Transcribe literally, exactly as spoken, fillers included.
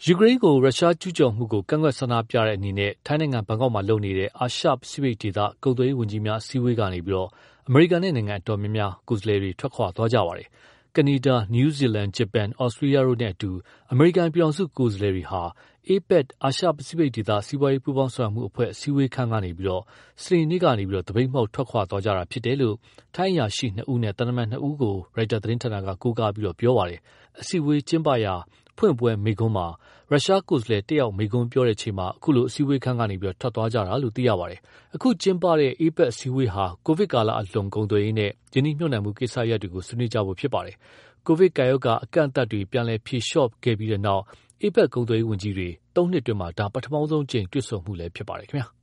ယူကရိန်းကိုရုရှားကျူးကျော်မှုကိုကန့်ကွက်ဆန္ဒပြတဲ့အနေနဲ့ထိုင်းနိုင်ငံဘန်ကောက်မှာလုပ်နေတဲ့အာရှပစိဖိတ်ဒေသကုန်သွယ်ရေးဝန်ကြီးများအစည်းအဝေးကနေပြီးတော့အမေရိကန်နဲ့နိုင်ငံအတော်များများကိုယ်စားလှယ်တွေထွက်ခွာသွားကြပါတယ်။ကနေဒါ၊နယူးဇီလန်၊ဂျပန်၊ဩစတြေးလျတို့နဲ့အတူအမေရိကန်ပြည်ထောင်စုကိုယ်စားလှယ်တွေဟာ အေပက် အာရှပစိဖိတ်ဒေသစီးပွားရေးပူးပေါင်းဆောင်ရွက်မှုအဖွဲ့အစည်းအဝေးခန်းကနေပြီးတော့စနေနေ့ကနေပြီးတော့သပိတ်မှောက်ထွက်ခွာသွားကြတာဖြစ်တယ်လို့ထိုင်းအရာရှိနှစ်ဦးနဲ့တန်တမန်နှစ်ဦးကိုရိုက်တာသတင်းဌာနကကိုးကားပြီးတော့ပြောပါတယ်။အစည်းအဝေးကျင်းပရာဖွင့်ပွဲမိကုံးမှာရုရှားကိုယ်စားလှယ်တက်ရောက်မိကုံးပြောတဲ့ချိန်မှာအခုလိုအစည်းအဝေးခန်းကနေပြီးတော့ထွက်သွားကြတာလို့သိရပါတယ်။အခုကျင်းပတဲ့အေပက်အစည်းအဝေးဟာကိုဗစ်ကာလအလွန်ကုန်သွယ်ရေးနဲ့ယင်းနှိမ့်ညွှန်နှံမှုကိစ္စရပ်တွေကိုဆွေးနွေးကြဖို့ဖြစ်ပါတယ်။ကိုဗစ်ကာရောဂါအကန့်အသတ်တွေပြန်လည်ဖြေလျှော့ခဲ့ပြီးတဲ့နောက်အေပက်ကုန်သွယ်ရေးဝန်ကြီးတွေသုံးနှစ်တွင်းမှာဒါပထမဆုံးကြိမ်တွေ့ဆုံမှုလည်းဖြစ်ပါတယ်ခင်ဗျာ။